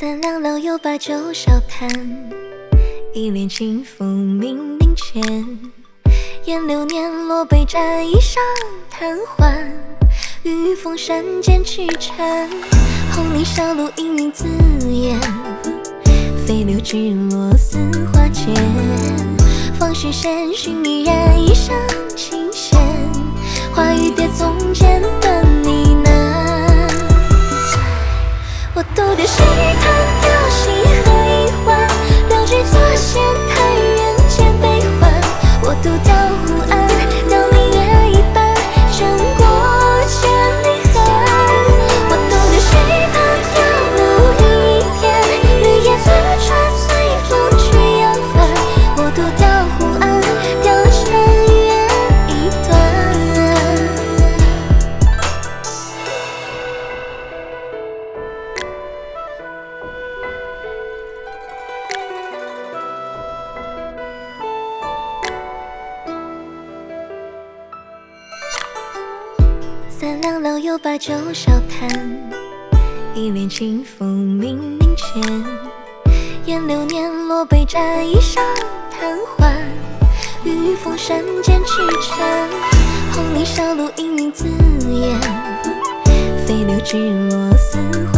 三两老友把酒笑谈，一帘清风冥冥间。烟流年落杯盏，一上贪欢。雨风山间曲尘，红泥小路氤氲自言。飞流直落似花间，方许闲寻迷然一生清闲。花雨蝶从前的呢喃，我独钓西滩，钓西河一欢，六局作弦，叹人间悲欢。我独钓湖岸，钓明月一般，胜过千里寒。我独钓西滩，钓鲈鱼一片，绿叶自船，随风去扬帆。我独钓湖岸，钓尘缘一段。三两老友把酒笑谈，一帘清风冥冥间。烟流年落杯盏，一上贪欢。雨风山间曲尘，红泥小路氤氲自言。飞流直落似